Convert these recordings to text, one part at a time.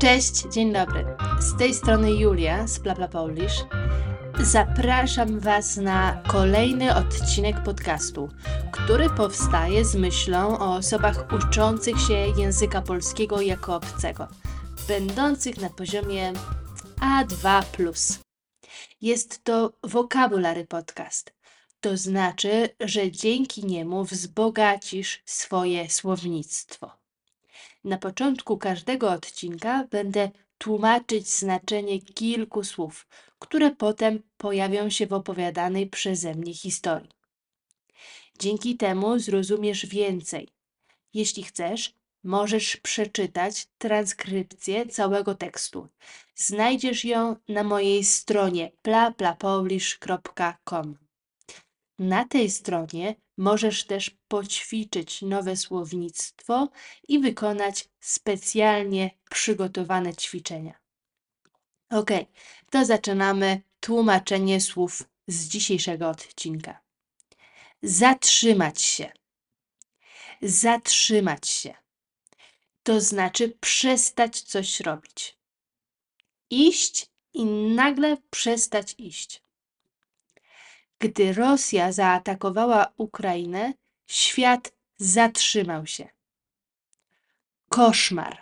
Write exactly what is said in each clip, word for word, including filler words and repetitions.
Cześć, dzień dobry. Z tej strony Julia z Bla Bla Polish. Zapraszam Was na kolejny odcinek podcastu, który powstaje z myślą o osobach uczących się języka polskiego jako obcego, będących na poziomie A dwa plus. Jest to Vocabulary Podcast. To znaczy, że dzięki niemu wzbogacisz swoje słownictwo. Na początku każdego odcinka będę tłumaczyć znaczenie kilku słów, które potem pojawią się w opowiadanej przeze mnie historii. Dzięki temu zrozumiesz więcej. Jeśli chcesz, możesz przeczytać transkrypcję całego tekstu. Znajdziesz ją na mojej stronie bla bla polish kropka com. Na tej stronie możesz też poćwiczyć nowe słownictwo i wykonać specjalnie przygotowane ćwiczenia. Ok, to zaczynamy tłumaczenie słów z dzisiejszego odcinka. Zatrzymać się. Zatrzymać się. To znaczy przestać coś robić. Iść i nagle przestać iść. Gdy Rosja zaatakowała Ukrainę, świat zatrzymał się. Koszmar.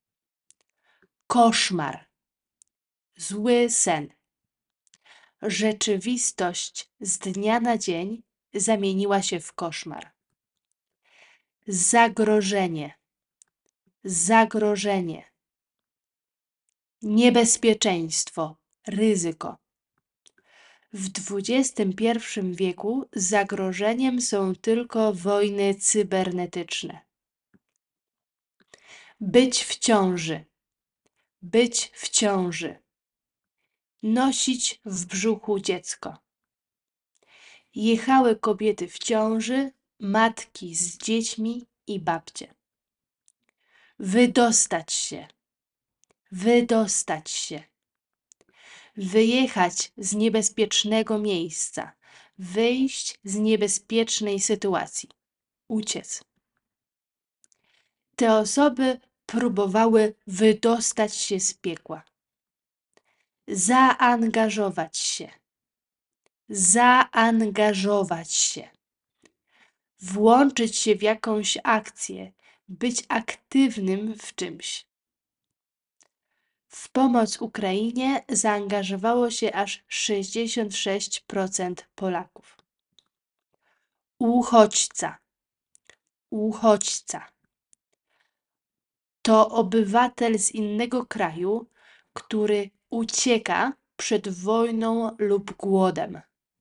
Koszmar. Zły sen. Rzeczywistość z dnia na dzień zamieniła się w koszmar. Zagrożenie. Zagrożenie. Niebezpieczeństwo. Ryzyko. W dwudziestym pierwszym wieku zagrożeniem są tylko wojny cybernetyczne. Być w ciąży. Być w ciąży. Nosić w brzuchu dziecko. Jechały kobiety w ciąży, matki z dziećmi i babcie. Wydostać się. Wydostać się. Wyjechać z niebezpiecznego miejsca. Wyjść z niebezpiecznej sytuacji. Uciec. Te osoby próbowały wydostać się z piekła. Zaangażować się. Zaangażować się. Włączyć się w jakąś akcję. Być aktywnym w czymś. W pomoc Ukrainie zaangażowało się aż sześćdziesiąt sześć procent Polaków. Uchodźca. Uchodźca. To obywatel z innego kraju, który ucieka przed wojną lub głodem.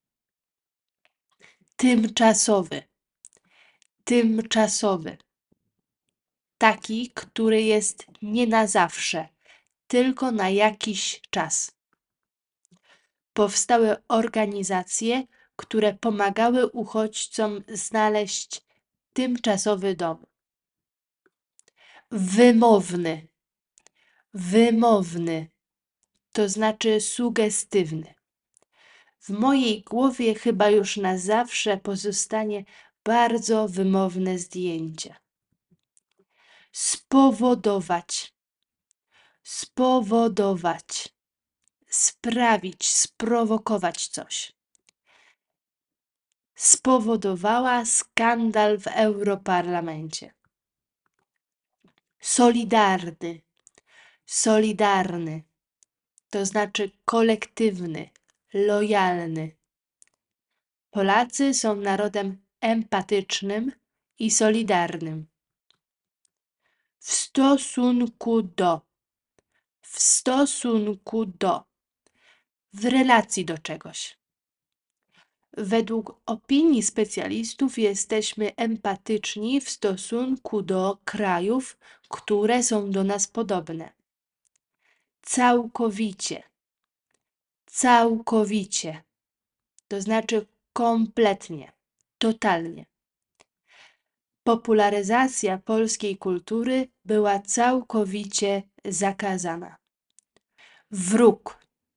Tymczasowy. Tymczasowy. Taki, który jest nie na zawsze, tylko na jakiś czas. Powstały organizacje, które pomagały uchodźcom znaleźć tymczasowy dom. Wymowny. Wymowny. To znaczy sugestywny. W mojej głowie chyba już na zawsze pozostanie bardzo wymowne zdjęcie. Spowodować. Spowodować. Sprawić, sprowokować coś. Spowodowała skandal w Europarlamencie. Solidarny. Solidarny. To znaczy kolektywny, lojalny. Polacy są narodem empatycznym i solidarnym. W stosunku do. W stosunku do. W relacji do czegoś. Według opinii specjalistów jesteśmy empatyczni w stosunku do krajów, które są do nas podobne. Całkowicie. Całkowicie. To znaczy kompletnie, totalnie. Popularyzacja polskiej kultury była całkowicie zakazana. Wróg.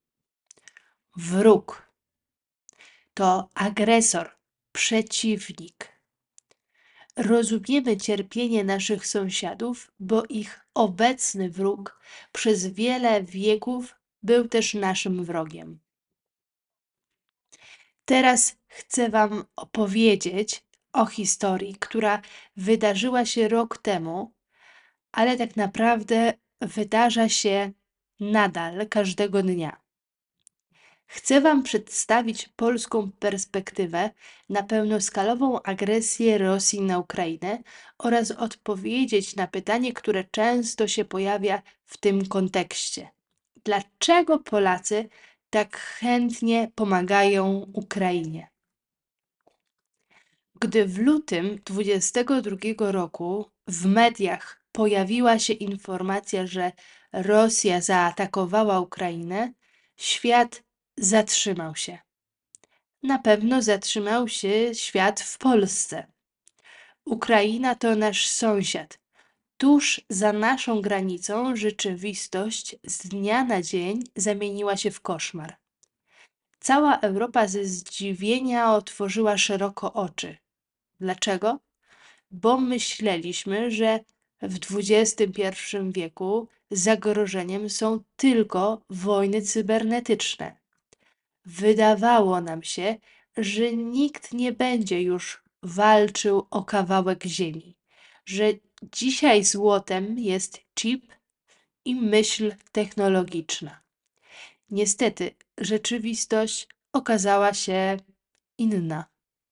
Wróg. To agresor, przeciwnik. Rozumiemy cierpienie naszych sąsiadów, bo ich obecny wróg przez wiele wieków był też naszym wrogiem. Teraz chcę Wam opowiedzieć o historii, która wydarzyła się rok temu, ale tak naprawdę wydarza się nadal każdego dnia. Chcę Wam przedstawić polską perspektywę na pełnoskalową agresję Rosji na Ukrainę oraz odpowiedzieć na pytanie, które często się pojawia w tym kontekście. Dlaczego Polacy tak chętnie pomagają Ukrainie? Gdy w lutym dwudziestego drugiego roku w mediach pojawiła się informacja, że Rosja zaatakowała Ukrainę, świat zatrzymał się. Na pewno zatrzymał się świat w Polsce. Ukraina to nasz sąsiad. Tuż za naszą granicą rzeczywistość z dnia na dzień zamieniła się w koszmar. Cała Europa ze zdziwienia otworzyła szeroko oczy. Dlaczego? Bo myśleliśmy, że w dwudziestym pierwszym wieku zagrożeniem są tylko wojny cybernetyczne. Wydawało nam się, że nikt nie będzie już walczył o kawałek ziemi, że dzisiaj złotem jest chip i myśl technologiczna. Niestety, rzeczywistość okazała się inna.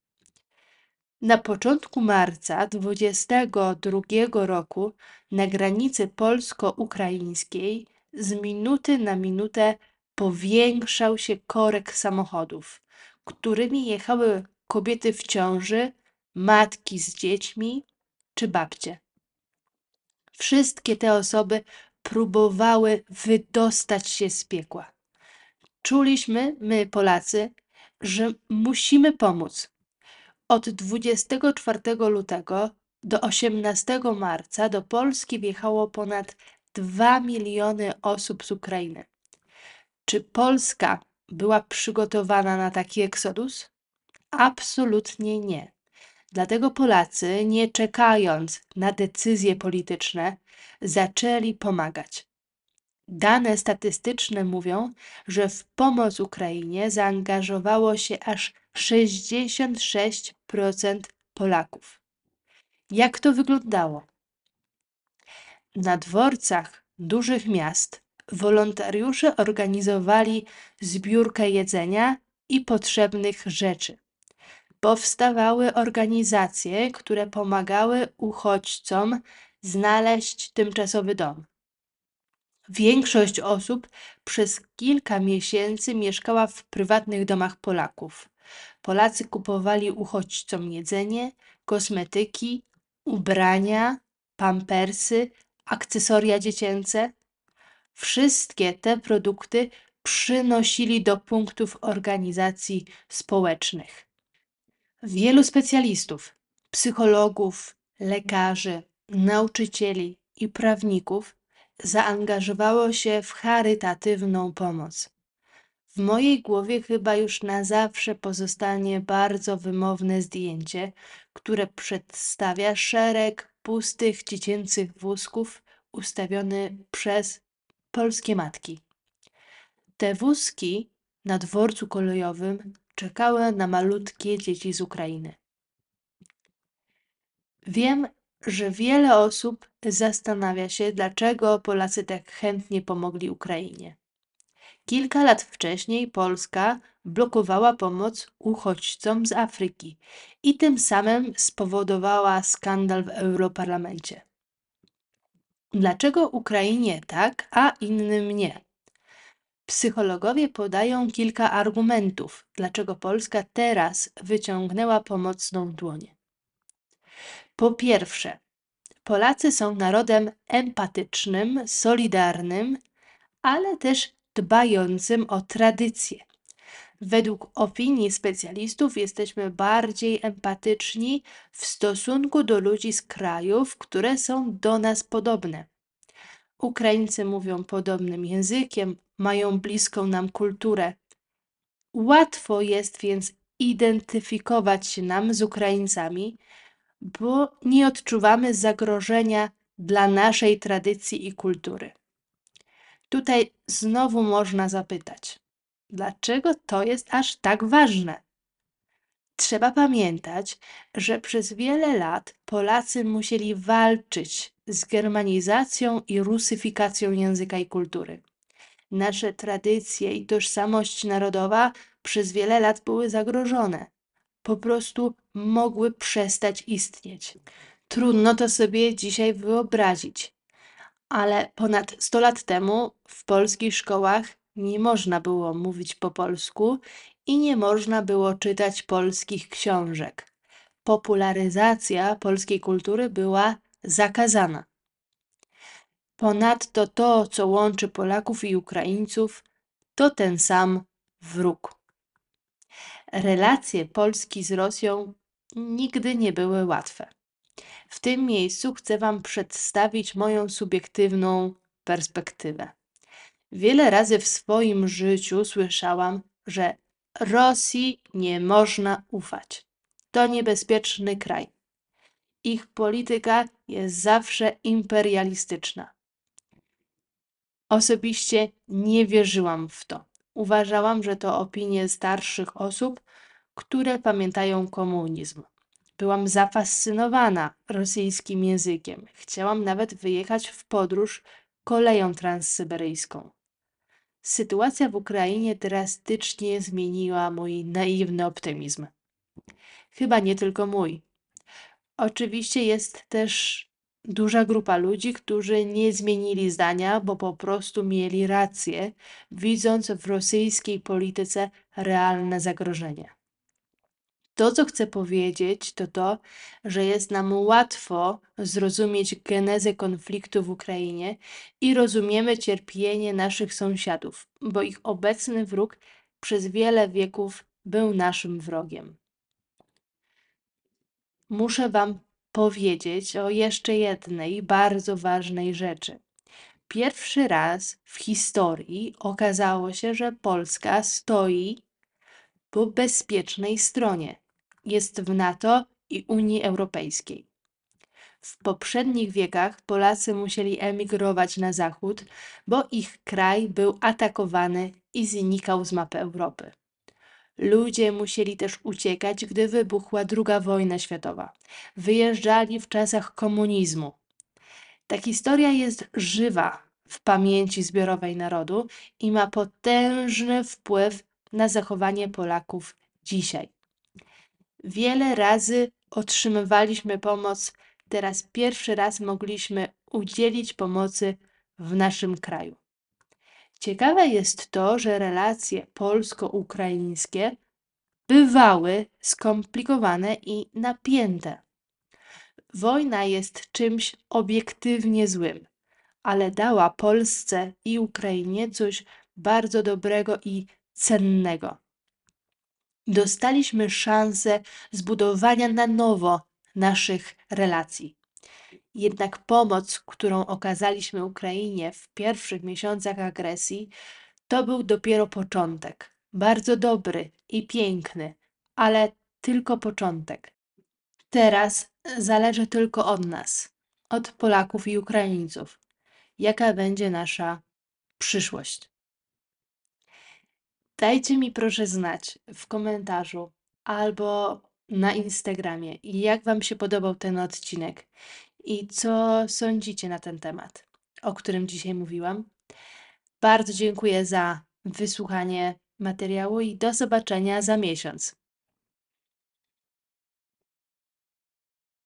Na początku marca dwudziestego drugiego roku na granicy polsko-ukraińskiej z minuty na minutę powiększał się korek samochodów, którymi jechały kobiety w ciąży, matki z dziećmi czy babcie. Wszystkie te osoby próbowały wydostać się z piekła. Czuliśmy, my Polacy, że musimy pomóc. Od dwudziestego czwartego lutego do osiemnastego marca do Polski wjechało ponad dwa miliony osób z Ukrainy. Czy Polska była przygotowana na taki eksodus? Absolutnie nie. Dlatego Polacy, nie czekając na decyzje polityczne, zaczęli pomagać. Dane statystyczne mówią, że w pomoc Ukrainie zaangażowało się aż sześćdziesiąt sześć procent Polaków. Jak to wyglądało? Na dworcach dużych miast wolontariusze organizowali zbiórkę jedzenia i potrzebnych rzeczy. Powstawały organizacje, które pomagały uchodźcom znaleźć tymczasowy dom. Większość osób przez kilka miesięcy mieszkała w prywatnych domach Polaków. Polacy kupowali uchodźcom jedzenie, kosmetyki, ubrania, pampersy, akcesoria dziecięce. Wszystkie te produkty przynosili do punktów organizacji społecznych. Wielu specjalistów, psychologów, lekarzy, nauczycieli i prawników zaangażowało się w charytatywną pomoc. W mojej głowie chyba już na zawsze pozostanie bardzo wymowne zdjęcie, które przedstawia szereg pustych dziecięcych wózków ustawiony przez polskie matki. Te wózki na dworcu kolejowym czekały na malutkie dzieci z Ukrainy. Wiem, że wiele osób zastanawia się, dlaczego Polacy tak chętnie pomogli Ukrainie. Kilka lat wcześniej Polska blokowała pomoc uchodźcom z Afryki i tym samym spowodowała skandal w Europarlamencie. Dlaczego Ukrainie tak, a innym nie? Psychologowie podają kilka argumentów, dlaczego Polska teraz wyciągnęła pomocną dłoń. Po pierwsze, Polacy są narodem empatycznym, solidarnym, ale też dbającym o tradycje. Według opinii specjalistów jesteśmy bardziej empatyczni w stosunku do ludzi z krajów, które są do nas podobne. Ukraińcy mówią podobnym językiem, mają bliską nam kulturę. Łatwo jest więc identyfikować się nam z Ukraińcami, bo nie odczuwamy zagrożenia dla naszej tradycji i kultury. Tutaj znowu można zapytać, dlaczego to jest aż tak ważne? Trzeba pamiętać, że przez wiele lat Polacy musieli walczyć z germanizacją i rusyfikacją języka i kultury. Nasze tradycje i tożsamość narodowa przez wiele lat były zagrożone. Po prostu mogły przestać istnieć. Trudno to sobie dzisiaj wyobrazić, ale ponad sto lat temu w polskich szkołach nie można było mówić po polsku i nie można było czytać polskich książek. Popularyzacja polskiej kultury była zakazana. Ponadto to, co łączy Polaków i Ukraińców, to ten sam wróg. Relacje Polski z Rosją nigdy nie były łatwe. W tym miejscu chcę Wam przedstawić moją subiektywną perspektywę. Wiele razy w swoim życiu słyszałam, że Rosji nie można ufać. To niebezpieczny kraj. Ich polityka jest zawsze imperialistyczna. Osobiście nie wierzyłam w to. Uważałam, że to opinie starszych osób, które pamiętają komunizm. Byłam zafascynowana rosyjskim językiem. Chciałam nawet wyjechać w podróż koleją transsyberyjską. Sytuacja w Ukrainie drastycznie zmieniła mój naiwny optymizm. Chyba nie tylko mój. Oczywiście jest też duża grupa ludzi, którzy nie zmienili zdania, bo po prostu mieli rację, widząc w rosyjskiej polityce realne zagrożenie. To, co chcę powiedzieć, to to, że jest nam łatwo zrozumieć genezę konfliktu w Ukrainie i rozumiemy cierpienie naszych sąsiadów, bo ich obecny wróg przez wiele wieków był naszym wrogiem. Muszę Wam powiedzieć o jeszcze jednej bardzo ważnej rzeczy. Pierwszy raz w historii okazało się, że Polska stoi po bezpiecznej stronie. Jest w NATO i Unii Europejskiej. W poprzednich wiekach Polacy musieli emigrować na zachód, bo ich kraj był atakowany i znikał z mapy Europy. Ludzie musieli też uciekać, gdy wybuchła druga wojna światowa. Wyjeżdżali w czasach komunizmu. Ta historia jest żywa w pamięci zbiorowej narodu i ma potężny wpływ na zachowanie Polaków dzisiaj. Wiele razy otrzymywaliśmy pomoc, teraz pierwszy raz mogliśmy udzielić pomocy w naszym kraju. Ciekawe jest to, że relacje polsko-ukraińskie bywały skomplikowane i napięte. Wojna jest czymś obiektywnie złym, ale dała Polsce i Ukrainie coś bardzo dobrego i cennego. Dostaliśmy szansę zbudowania na nowo naszych relacji. Jednak pomoc, którą okazaliśmy Ukrainie w pierwszych miesiącach agresji, to był dopiero początek. Bardzo dobry i piękny, ale tylko początek. Teraz zależy tylko od nas, od Polaków i Ukraińców, jaka będzie nasza przyszłość. Dajcie mi proszę znać w komentarzu albo na Instagramie, jak Wam się podobał ten odcinek i co sądzicie na ten temat, o którym dzisiaj mówiłam. Bardzo dziękuję za wysłuchanie materiału i do zobaczenia za miesiąc.